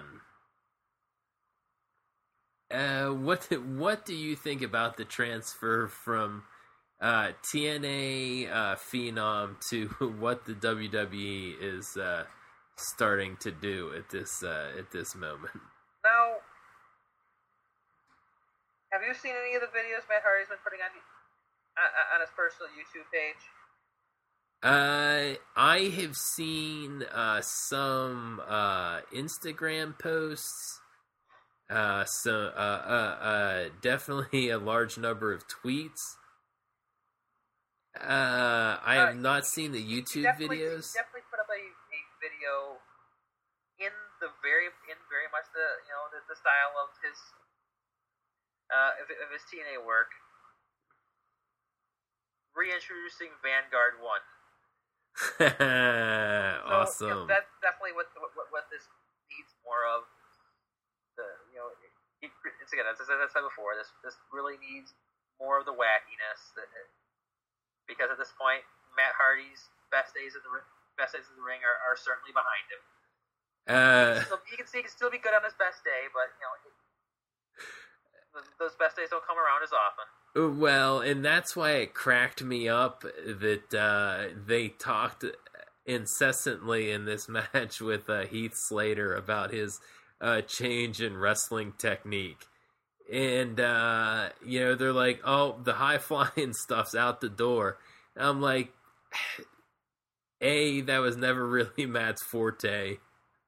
What do you think about the transfer from TNA Phenom to what the WWE is starting to do at this moment? Now, have you seen any of the videos Matt Hardy's been putting on his personal YouTube page? I have seen some Instagram posts. Definitely a large number of tweets. I have not seen the YouTube videos. He definitely put up a video in very much the style of his TNA work, reintroducing Vanguard 1. Awesome. So, that's definitely what this needs more of. It's again, as I said before, this really needs more of the wackiness. Because at this point, Matt Hardy's best days in the ring are certainly behind him. He can still be good on his best day, but those best days don't come around as often. Well, and that's why it cracked me up that they talked incessantly in this match with Heath Slater about his change in wrestling technique. And, they're like, oh, the high-flying stuff's out the door. And I'm like, A, that was never really Matt's forte.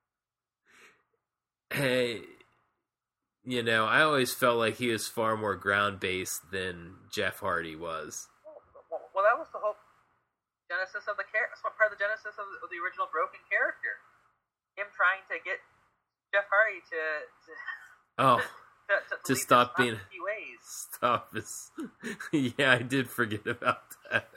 Hey, I always felt like he was far more ground-based than Jeff Hardy was. Well, that was the whole genesis of part of the genesis of the original Broken character. Him trying to get Jeff Hardy to stop being ways. Stop this. Yeah, I did forget about that.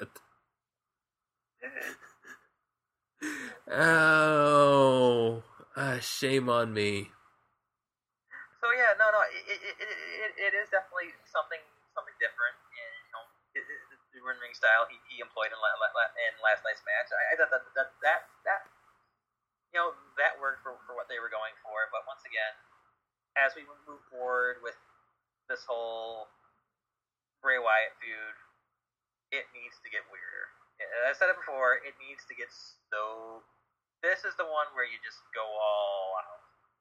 Oh, shame on me. So yeah, no, it is definitely something different, and the ring style he employed in last night's match. I thought that worked for what they were going for. But once again, as we move forward with this whole Bray Wyatt feud, it needs to get weirder. As I said it before, it needs to get so. This is the one where you just go all out.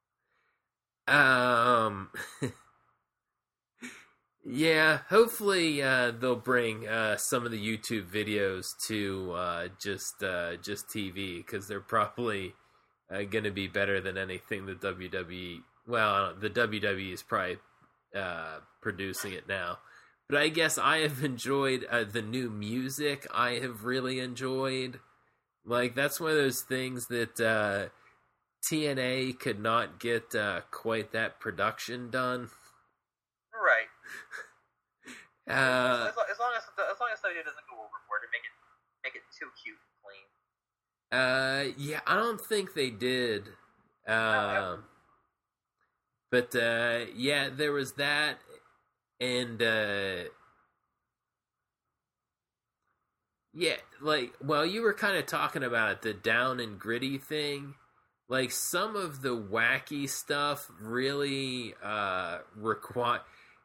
Yeah, hopefully they'll bring some of the YouTube videos to just TV, because they're probably going to be better than anything the WWE. Well, the WWE is probably producing it now, but I guess I have enjoyed the new music. I have really enjoyed. Like, that's one of those things that TNA could not get quite that production done. Right. As long as WWE doesn't go overboard and make it too cute and clean. Yeah, I don't think they did. But yeah, there was that, and yeah, like, well, you were kind of talking about it, the down and gritty thing. Like, some of the wacky stuff really requires,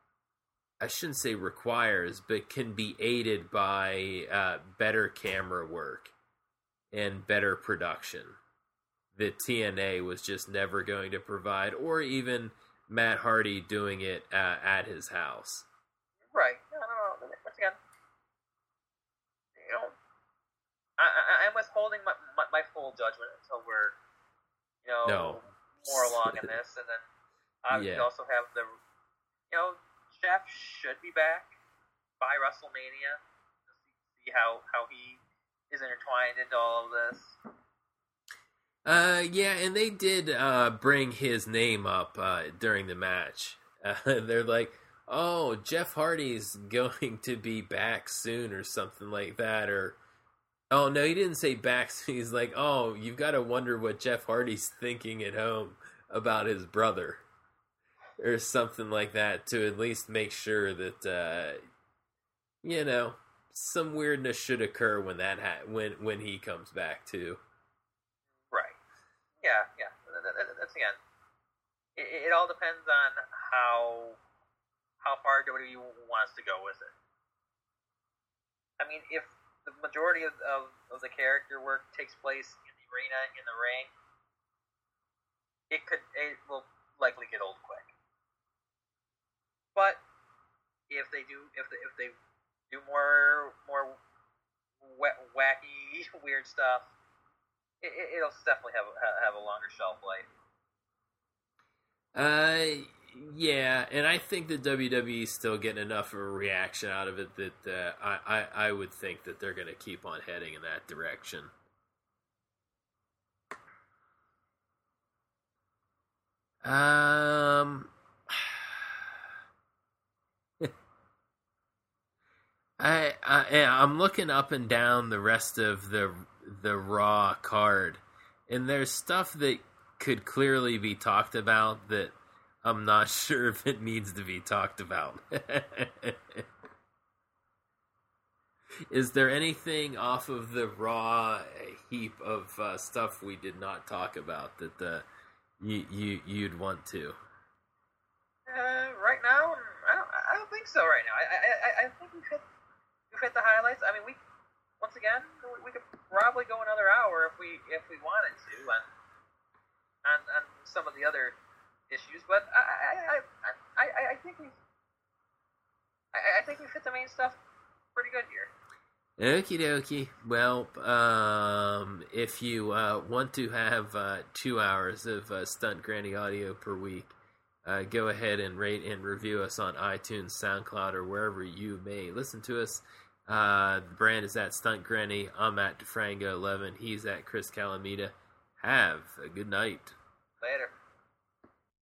but can be aided by better camera work and better production that TNA was just never going to provide, or even Matt Hardy doing it at his house. Right. No. Once again, I'm withholding my full judgment until we're more along in this, and then we also have the Jeff should be back by WrestleMania to see how he is intertwined into all of this. Yeah, and they did bring his name up during the match. They're like, oh, Jeff Hardy's going to be back soon or something like that. Or, oh, no, he didn't say back soon. He's like, oh, you've got to wonder what Jeff Hardy's thinking at home about his brother. Or something like that, to at least make sure that, some weirdness should occur when when he comes back too. Right. Yeah. That's again. It all depends on how far WWE wants to go with it. I mean, if the majority of the character work takes place in the arena, in the ring, it will likely get old quick. But if they do more wacky, weird stuff, it'll definitely have a longer shelf life. Yeah, and I think that WWE's still getting enough of a reaction out of it that I would think that they're going to keep on heading in that direction. I'm looking up and down the rest of the Raw card, and there's stuff that could clearly be talked about that I'm not sure if it needs to be talked about. Is there anything off of the Raw heap of stuff we did not talk about that you'd want to? Right now, I don't think so. Right now, I think we've hit the highlights. I mean, we could probably go another hour if we wanted to on some of the other issues, but I think we've hit the main stuff pretty good here. Okie dokie. Well, if you want to have 2 hours of Stunt Granny audio per week, go ahead and rate and review us on iTunes, SoundCloud, or wherever you may listen to us. The brand is at Stunt Granny. I'm at DeFrango11. He's at Chris Calamita. Have a good night. Later.